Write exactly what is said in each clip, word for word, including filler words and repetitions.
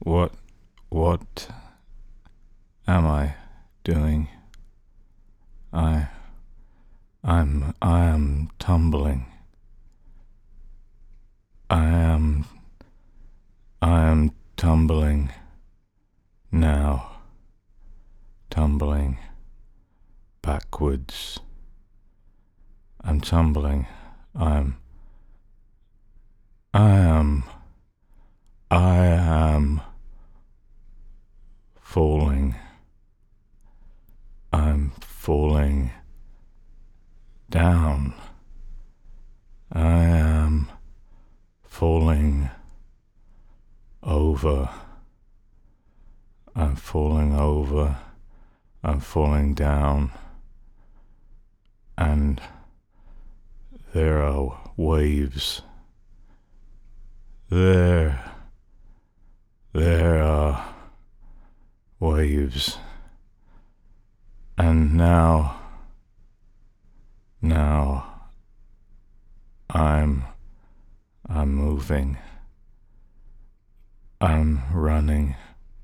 What, what am I doing? I, I'm, I am tumbling. I am, I am tumbling now, tumbling backwards. I'm tumbling. I'm, I am, I am falling. I'm falling down. I am falling over. I'm falling over. I'm falling down. And there are waves. There, there are waves. And now, now, I'm, I'm moving. I'm running.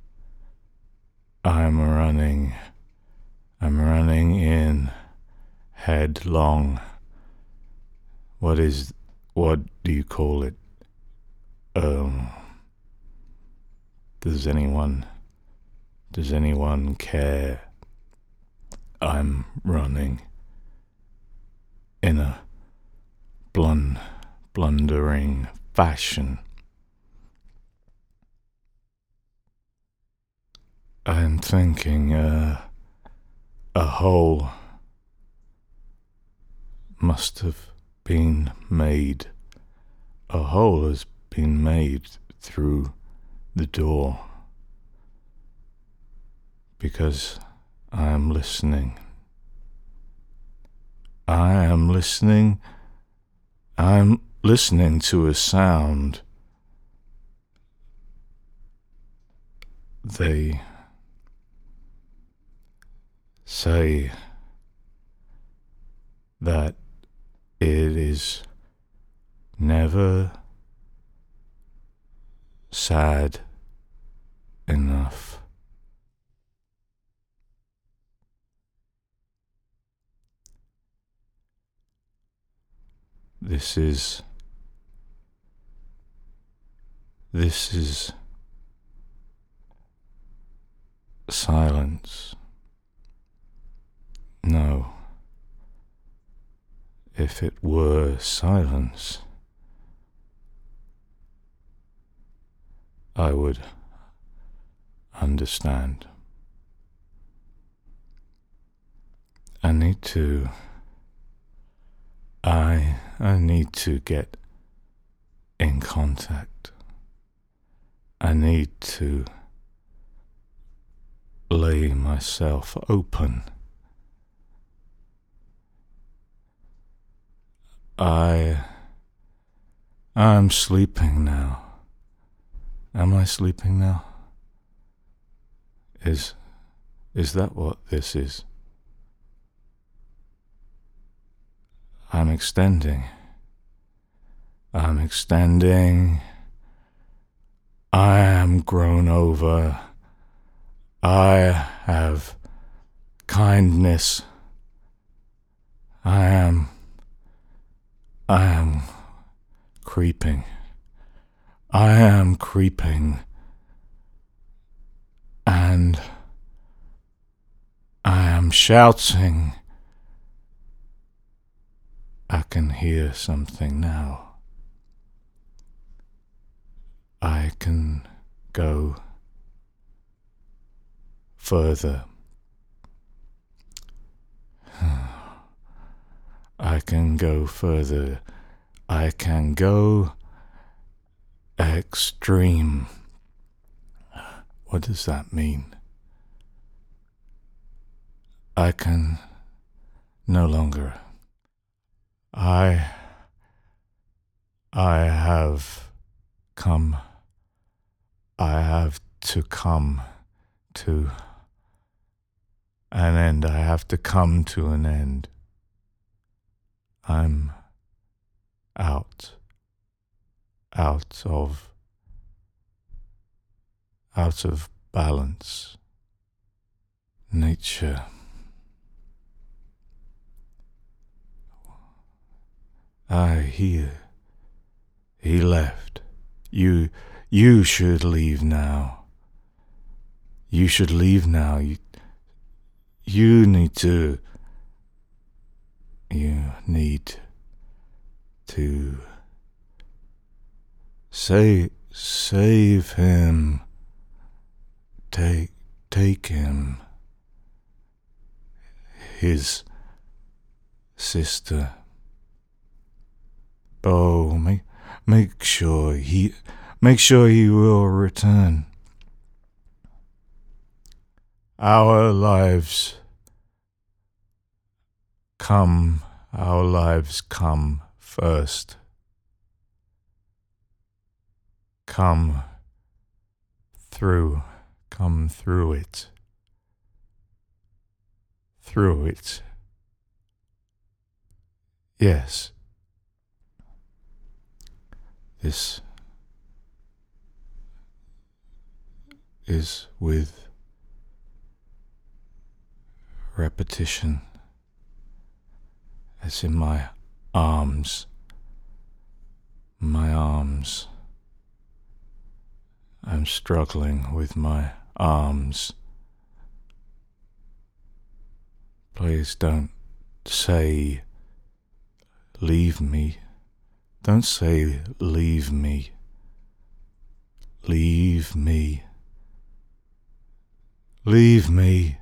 I'm running. I'm running in headlong. What is, what do you call it? Um, does anyone, does anyone care? I'm running in a blun, blundering fashion. I'm thinking uh, a hole must have been made. A hole has been made through the door because I am listening. I am listening. I'm listening to a sound. They say that it is never sad enough. This is, this is silence. No. If it were silence, I would understand. I need to, I, I need to get in contact. I need to lay myself open. I, I'm sleeping now. Am I sleeping now? Is, is that what this is? I'm extending. I'm extending. I am grown over. I have kindness. I am, I am creeping. I am creeping. And I am shouting. I can hear something now. I can go further. I can go further. I can go extreme. What does that mean? I can no longer. I, I have come. I have to come to an end. I have to come to an end. I'm out, out of out of balance. Nature. I hear. He left. You, you should leave now. You should leave now. You, you need to. You need to. Save, save him. Take, take him. His sister. Oh, make, make sure he, make sure he will return. Our lives come, our lives come first. Come through, come through it. Through it. Yes. This is with repetition. It's in my arms. My arms. I'm struggling with my arms. Please don't say, leave me. Don't say, leave me. Leave me. Leave me.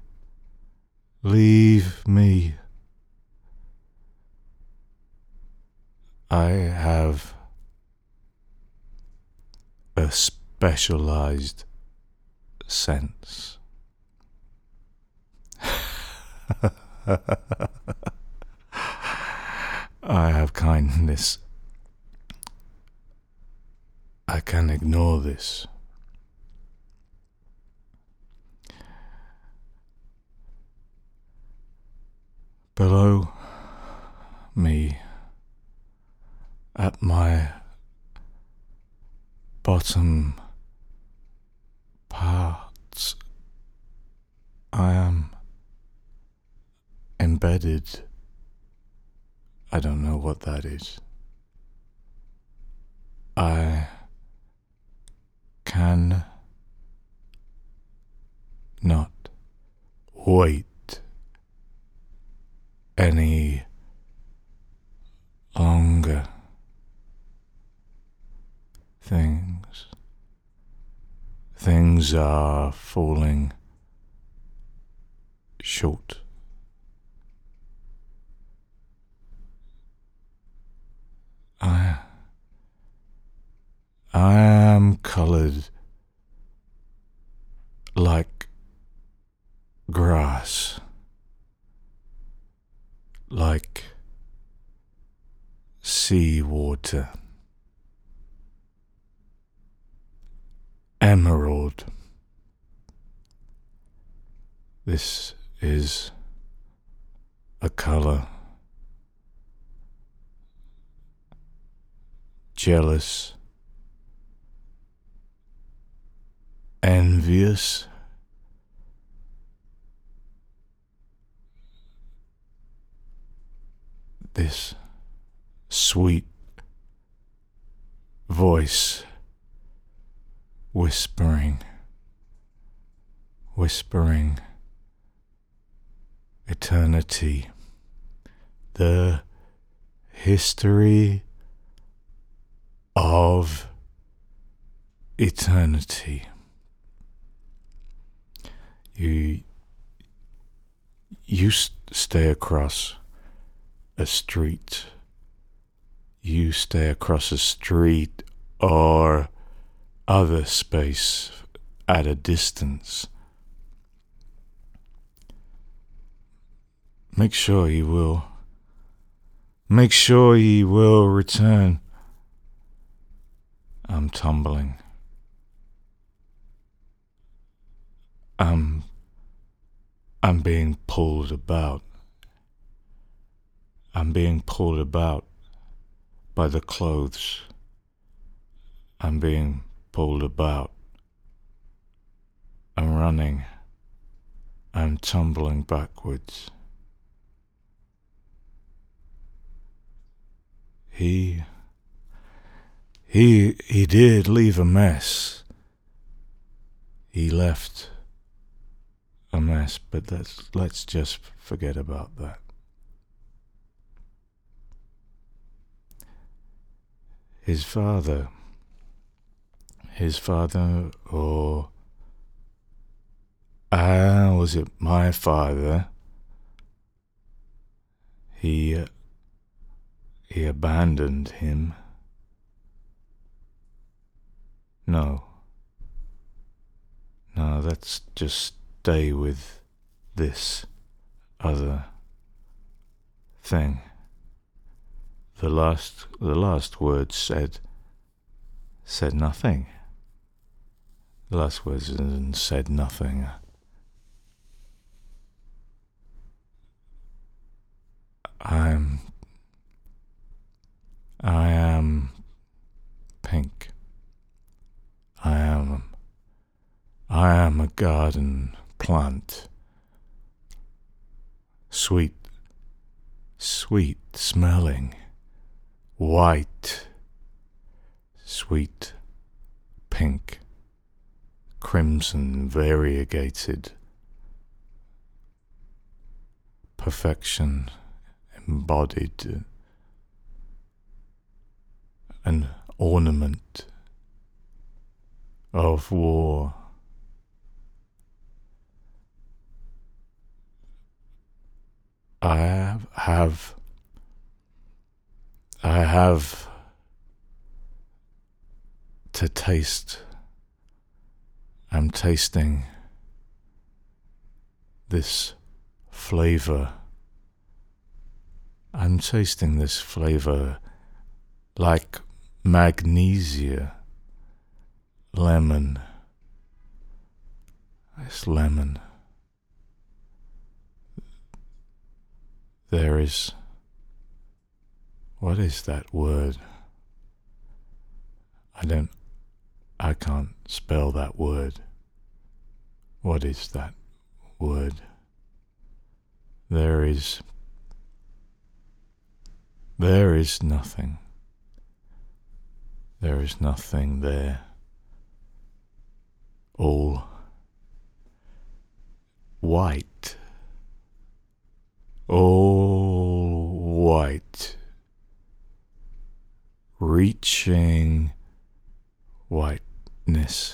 Leave me. I have a specialized sense. I have kindness. I can ignore this. Below me, at my bottom parts, I am embedded. I don't know what that is. I can not wait any longer. Things, things are falling short. I, I am colored like grass, like sea water, emerald. This is a color. Jealous, envious, this sweet voice whispering, whispering eternity, the history of eternity. You, you stay across a street. You stay across a street or other space at a distance. Make sure he will. Make sure he will return. I'm tumbling. I'm, I'm being pulled about. I'm being pulled about by the clothes. I'm being pulled about I'm running. I'm tumbling backwards. He... He... He did leave a mess. He left a mess, but let's, let's just forget about that. His father... His father, or... Ah, was it my father? He... Uh, he abandoned him. No. No, let's just stay with this other thing. The last, the last words said, said nothing. The last words said nothing. I'm, I am pink. I am, I am a garden plant. Sweet, sweet smelling, white, sweet, pink, crimson, variegated, perfection embodied, an ornament of war. I have, have I have to taste. I'm tasting this flavor. I'm tasting this flavor like magnesia, lemon. It's lemon. There is... What is that word? I don't... I can't spell that word. What is that word? There is... There is nothing. There is nothing there. All white. All white. Reaching whiteness.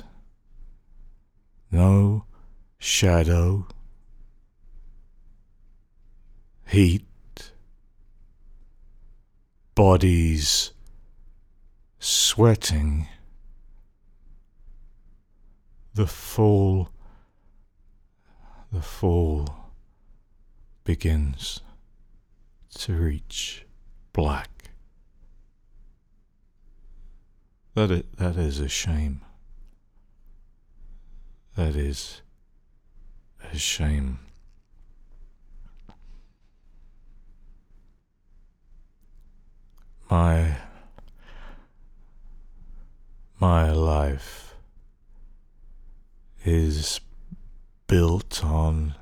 No shadow. Heat. Bodies sweating. The fall, the fall begins to reach black. That is, that is a shame. That is a shame. My, my life is built on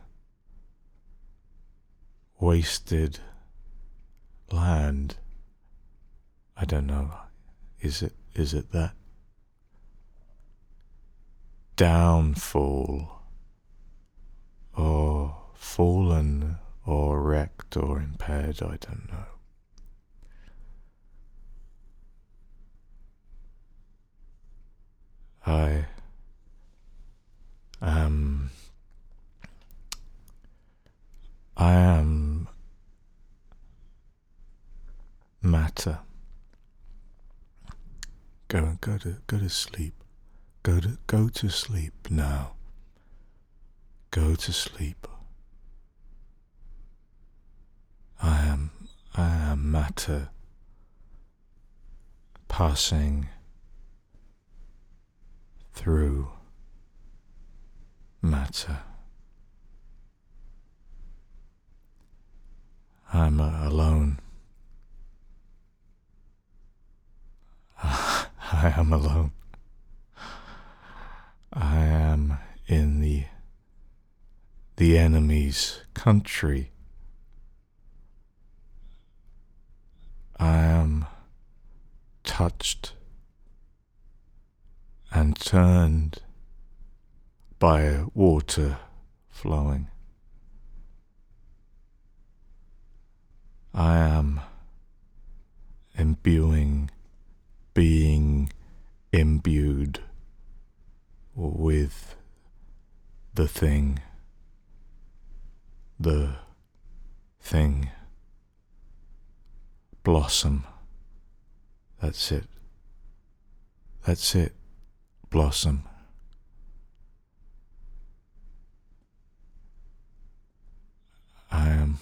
wasted land. I don't know. Is it, is it that? Downfall, or fallen, or wrecked, or impaired, I don't know. I am, I am matter. Go, go to, go to sleep. Go to, go to sleep now. Go to sleep. I am, I am matter, passing through matter. I'm uh, alone. I am alone. I am in the the enemy's country. I am touched and turned by water flowing. I am imbuing, being imbued with the thing, the thing, blossom. That's it. That's it, blossom. I am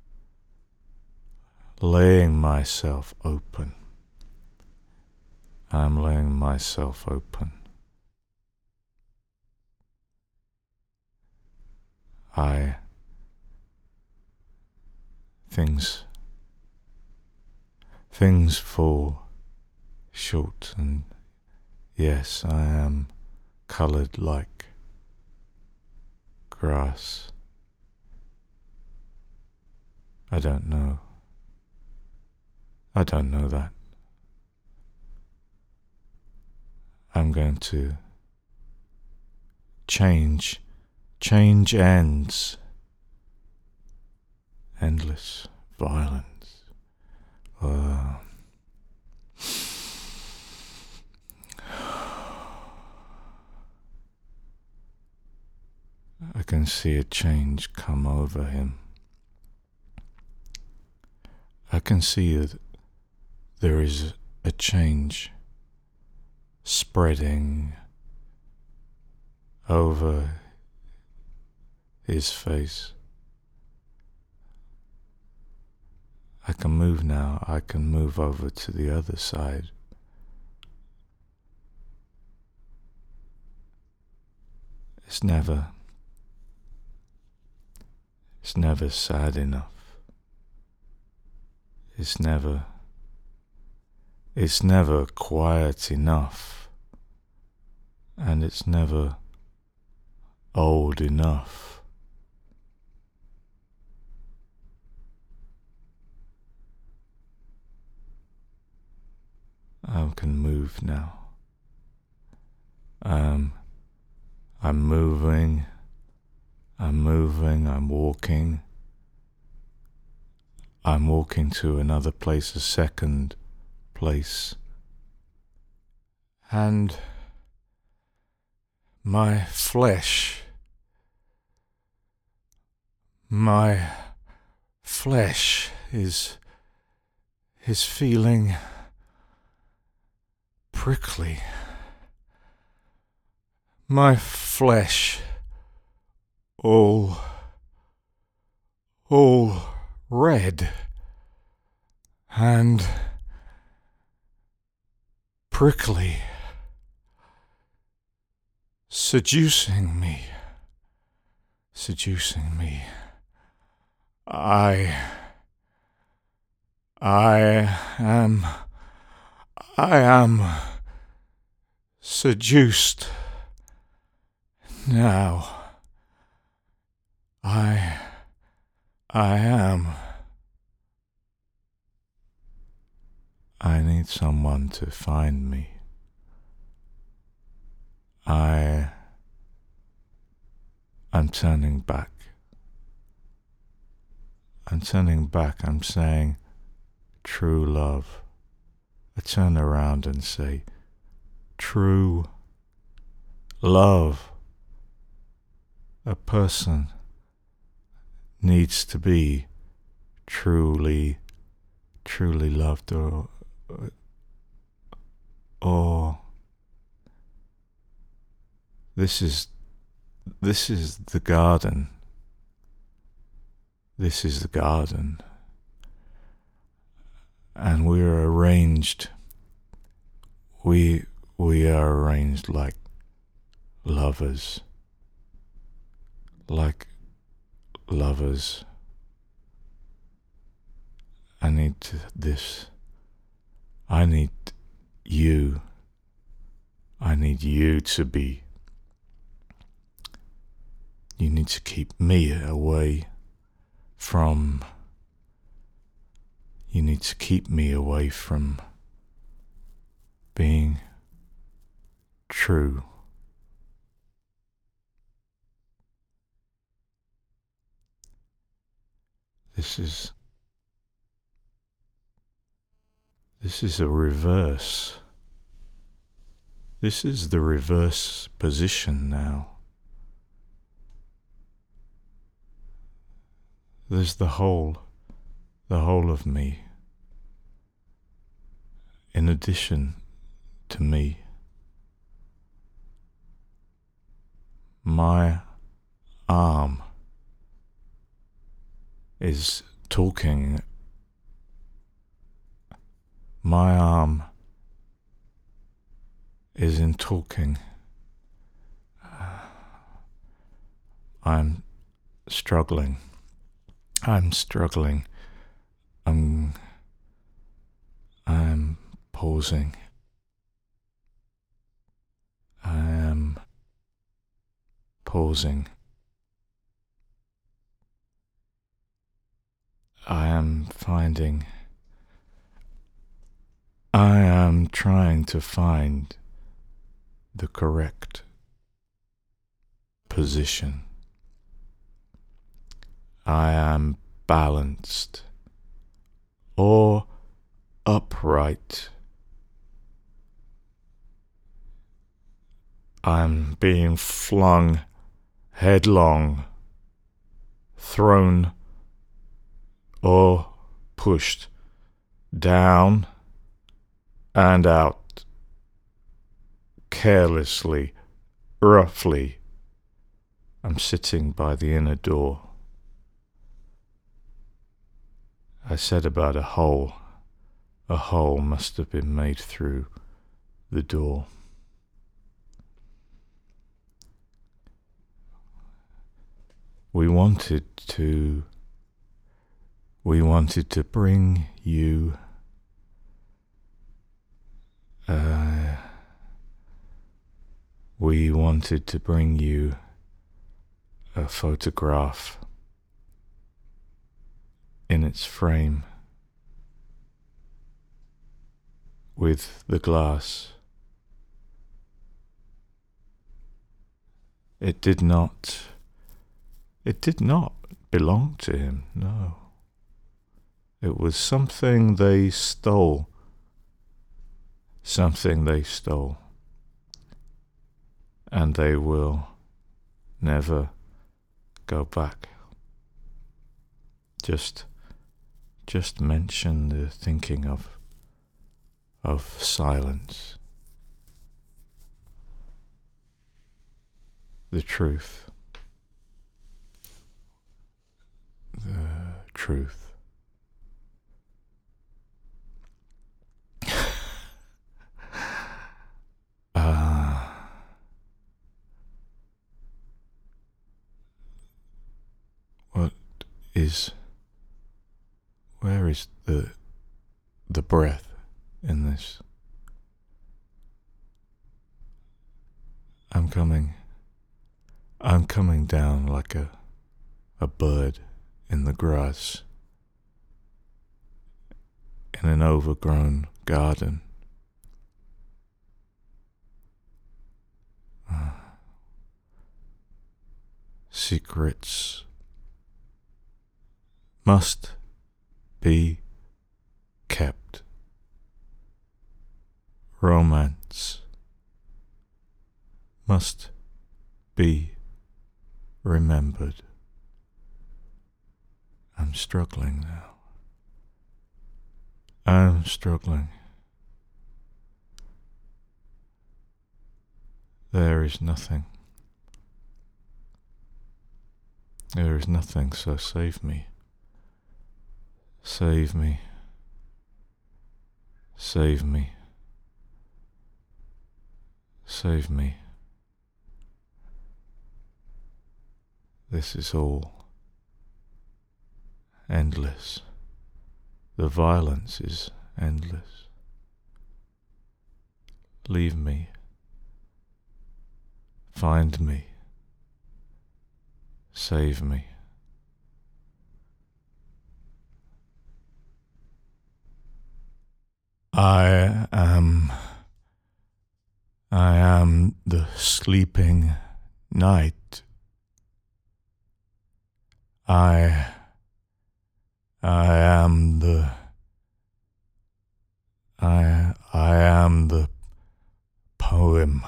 laying myself open. I'm laying myself open. I, things, things fall short, and yes, I am coloured like grass. I don't know. I don't know that. I'm going to change. Change ends. Endless violence. Uh, I can see a change come over him. I can see that there is a change spreading over his face. I can move now. I can move over to the other side. It's never, it's never sad enough. It's never, it's never quiet enough. And it's never old enough. I can move now. Um, I'm moving, I'm moving, I'm walking. I'm walking to another place, a second place. And my flesh, my flesh is, is feeling prickly. My flesh, all, all red and prickly, seducing me, seducing me. I, I am, I am seduced now. I, I am. I need someone to find me. I, I'm turning back. I'm turning back. I'm saying, true love. I turn around and say, true love. A person needs to be truly, truly loved, or, or this is, this is the garden. This is the garden. And we are arranged, we, we are arranged like lovers. Like lovers. I need to, this. I need you. I need you to be. You need to keep me away from... You need to keep me away from being true. This is... This is a reverse. This is the reverse position now. There's the whole, the whole of me, in addition to me. My arm is talking. My arm is in talking. I'm struggling. I'm struggling. I'm... I'm pausing. I am pausing. I am finding... I am trying to find the correct position. I am balanced or upright. I'm being flung headlong, thrown or pushed down and out, carelessly, roughly. I'm sitting by the inner door. I said about a hole. A hole must have been made through the door. We wanted to... We wanted to bring you... Uh, we wanted to bring you a photograph in its frame with the glass. It did not, it did not belong to him, no. It was something they stole. Something they stole, and they will never go back. Just, just mention the thinking of, of silence, the truth, the truth. Is where is the the breath in this? I'm coming I'm coming down like a a bird in the grass in an overgrown garden. Uh, secrets must be kept. Romance must be remembered. I'm struggling now. I'm struggling. There is nothing. There is nothing, so save me. Save me. Save me. Save me. This is all endless. The violence is endless. Leave me. Find me. Save me. I am, I am the sleeping night. I, I am the, I, I am the poem.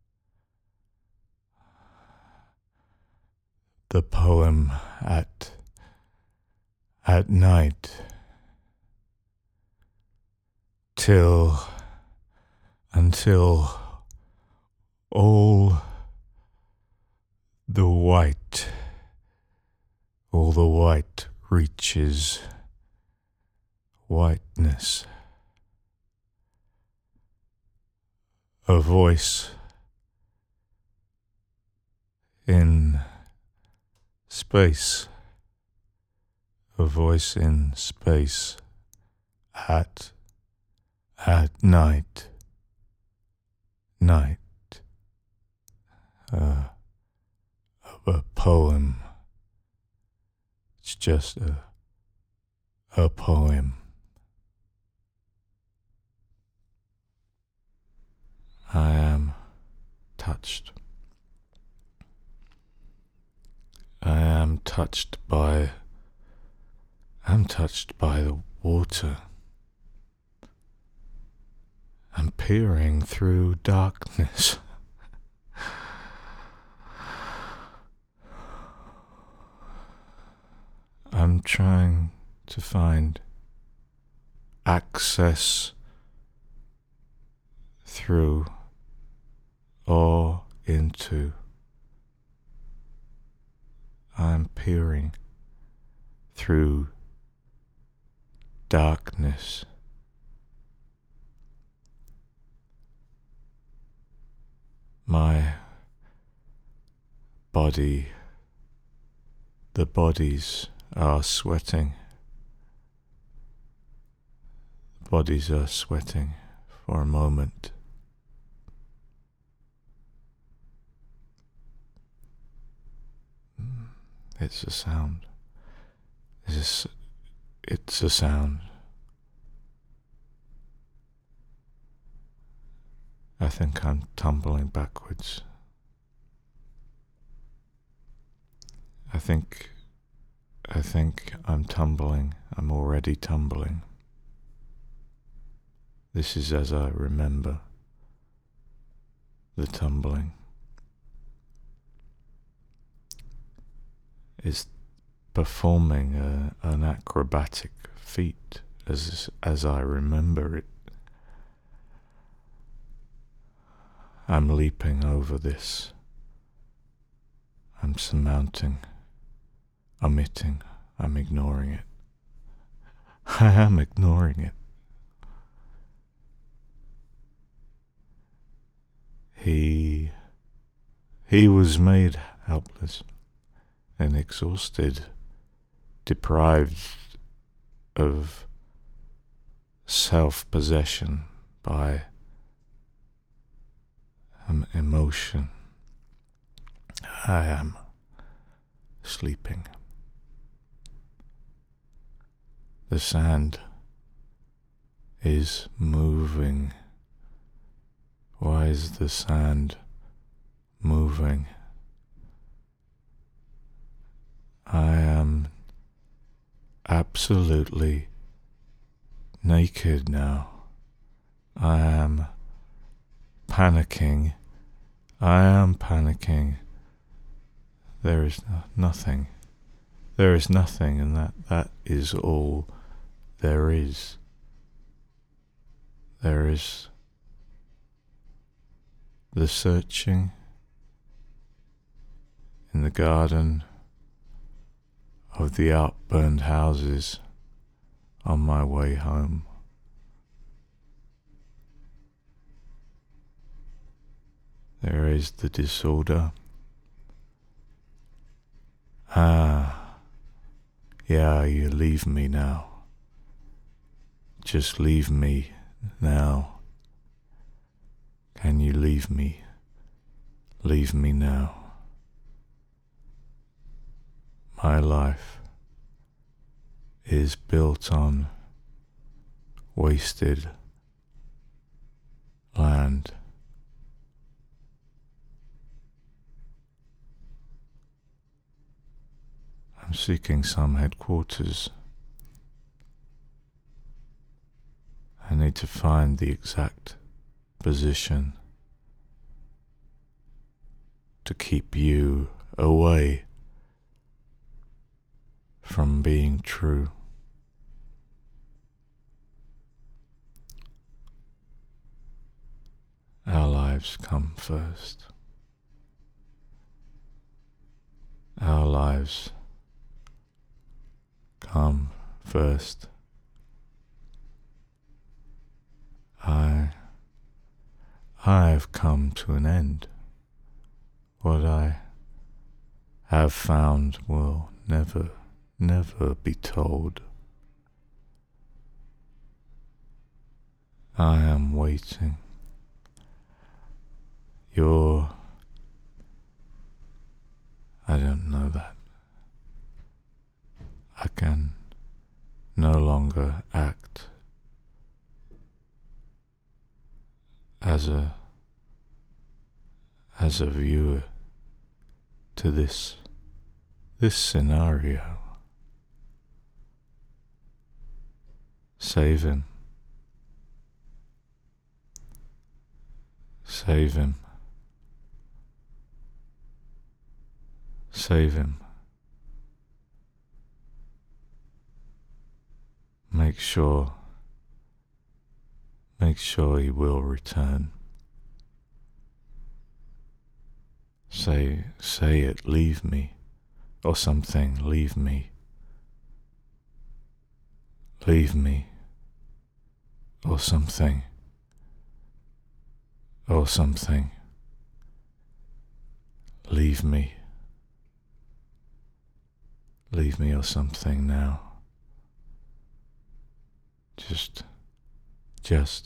The poem at, at night. Till, until all the white, all the white reaches whiteness. A voice in space, a voice in space at, at night, night, uh, a poem. It's just a, a poem. I am touched. I am touched by, I'm touched by the water. I'm peering through darkness. I'm trying to find access through or into. I'm peering through darkness. My body, the bodies are sweating. The bodies are sweating for a moment. It's a sound. It's, it's a sound. I think I'm tumbling backwards. I think, I think I'm tumbling. I'm already tumbling. This is as I remember the tumbling. Is performing a, an acrobatic feat as as I remember it. I'm leaping over this. I'm surmounting, omitting, I'm ignoring it. I am ignoring it. He he was made helpless and exhausted, deprived of self-possession by um, emotion. I am sleeping. The sand is moving. Why is the sand moving? I am absolutely naked now. I am panicking. I am panicking. There is no, nothing. There is nothing, and that, that is all there is. There is the searching in the garden of the outburned houses on my way home. There is the disorder. Ah, yeah, you leave me now. Just leave me now. Can you leave me? Leave me now. My life is built on wasted land. I'm seeking some headquarters. I need to find the exact position to keep you away from being true. Our lives come first. Our lives come first. I, I have come to an end. What I have found will never, never be told. I am waiting. You're... I don't know that. I can no longer act as a as a viewer to this this scenario. Save him. Save him. Save him. Make sure, make sure he will return. Say, say it, leave me, or something, leave me. Leave me, or something, or something. Leave me. Leave me or something now. Just, just,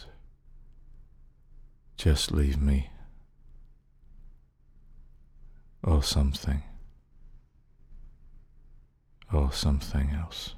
just leave me. Or something. Or something else.